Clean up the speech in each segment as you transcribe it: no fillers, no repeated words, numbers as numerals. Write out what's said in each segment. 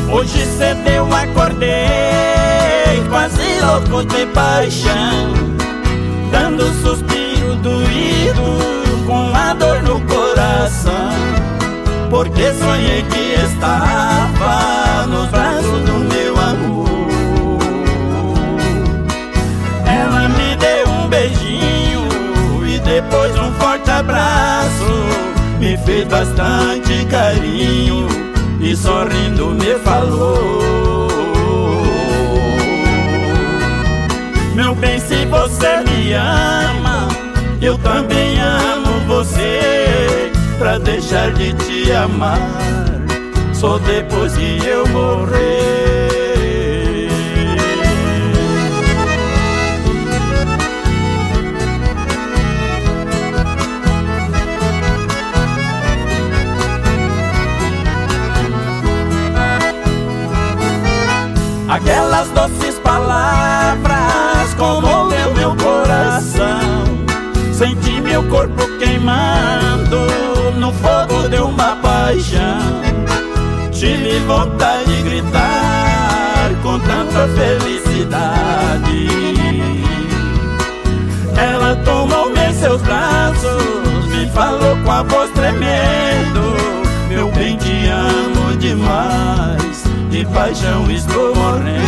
Hoje cedo eu acordei quase louco de paixão, dando suspiro doído com a dor no coração, porque sonhei que estava nos braços do meu amor. Ela me deu um beijinho e depois um forte abraço, me fez bastante carinho e sorrindo me falou: meu bem, se você me ama, eu também amo você. Pra deixar de te amar só depois que eu morrer. Aquelas doces palavras comoveu meu coração, senti meu corpo queimando no fogo de uma paixão. Tive vontade de gritar com tanta felicidade. Ela tomou-me em seus braços, me falou com a voz tremendo: meu bem, te amo demais, de paixão estou morrendo.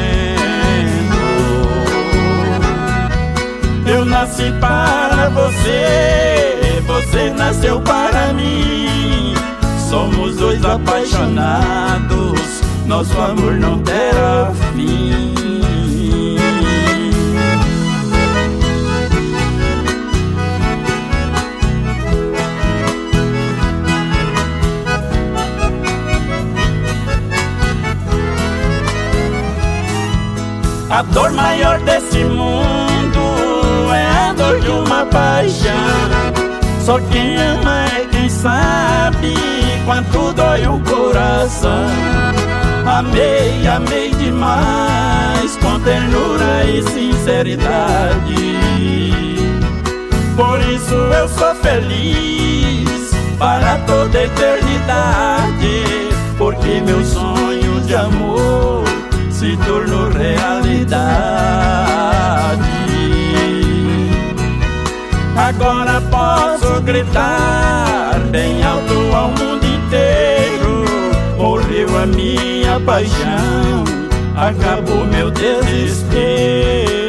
Eu nasci para você, você nasceu para mim. Somos dois apaixonados, nosso amor não terá fim. A dor maior desse mundo é a dor de uma paixão. Só quem ama é quem sabe quanto dói o coração. Amei, amei demais, com ternura e sinceridade. Por isso eu sou feliz para toda a eternidade, porque meu sonho de amor se tornou realidade. Agora posso gritar bem alto ao mundo inteiro: morreu a minha paixão, acabou meu desespero.